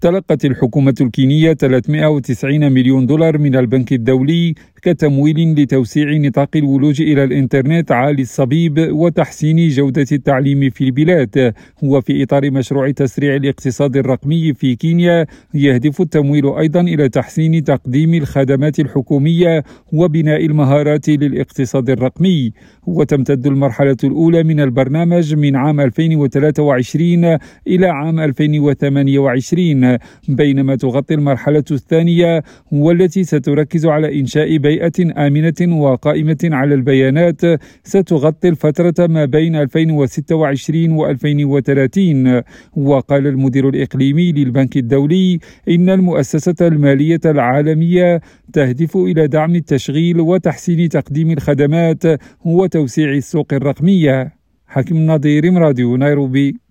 تلقت الحكومة الكينية 390 مليون دولار من البنك الدولي كتمويل لتوسيع نطاق الولوج إلى الإنترنت عالي الصبيب وتحسين جودة التعليم في البلاد. وفي إطار مشروع تسريع الاقتصاد الرقمي في كينيا، يهدف التمويل أيضا إلى تحسين تقديم الخدمات الحكومية وبناء المهارات للاقتصاد الرقمي. وتمتد المرحلة الأولى من البرنامج من عام 2023 إلى عام 2028، بينما تغطي المرحلة الثانية والتي ستركز على إنشاء بيئة آمنة وقائمة على البيانات ستغطي الفترة ما بين 2026 و2030. وقال المدير الإقليمي للبنك الدولي إن المؤسسة المالية العالمية تهدف إلى دعم التشغيل وتحسين تقديم الخدمات وتوسيع السوق الرقمية. حكيم نظير، راديو نيروبي.